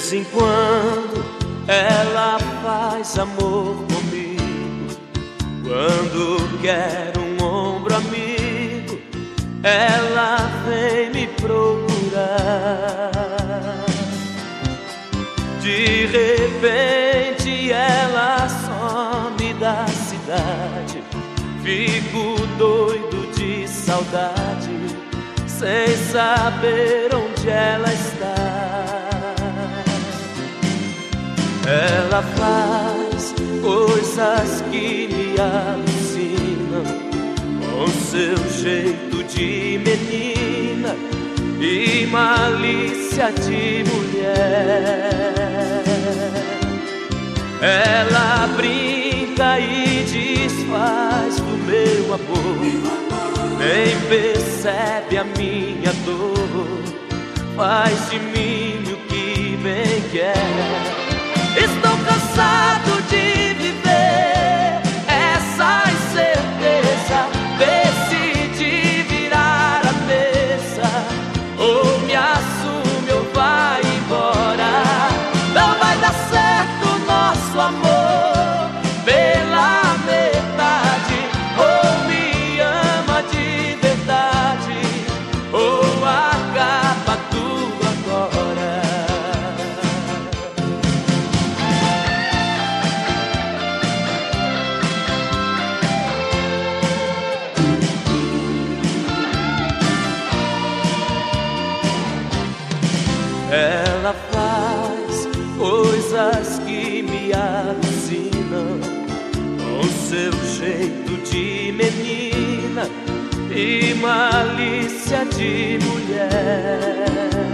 vez em quando ela faz amor comigo. Quando quer um ombro amigo, ela vem me procurar. De repente ela some da cidade. Fico doido de saudade, sem saber onde ela está. Ela faz coisas que me alucinam, com seu jeito de menina e malícia de mulher. Ela brinca e desfaz do meu amor, nem percebe a minha dor, faz de mim o que bem quer. Estou cansado de viver essa incerteza, decidi virar a mesa, ou me assume ou vai embora. Não vai dar certo nosso amor pela metade, ou me ama de verdade, ou acaba tudo agora. Ela faz coisas que me alucinam, com seu jeito de menina e malícia de mulher.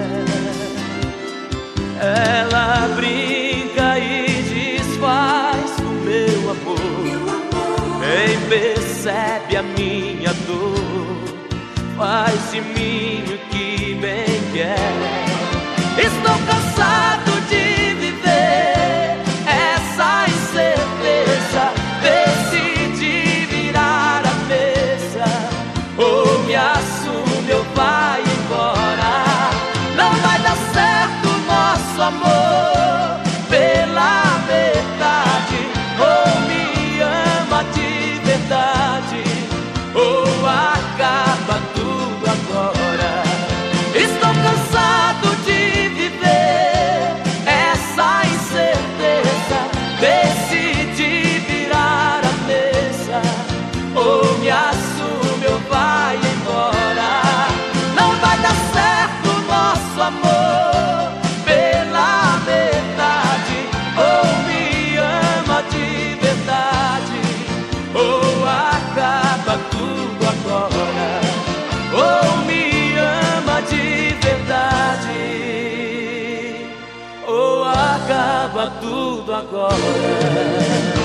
Ela brinca e desfaz do meu amor, nem percebe a minha dor, faz de mim o que bem quer. Estou cansado de viver essa incerteza, decidi virar a mesa, ou me assume ou vai embora. Não vai dar certo nosso amor pela metade, ou me ama de verdade, ou acaba tudo agora. Estou cansado de viver essa incerteza, decidi virar a mesa, ou me assume ou vai embora. Não vai dar certo nosso amor pela metade, ou me ama de verdade, ou acaba tudo agora. Ou me ama de verdade, ou acaba tudo agora.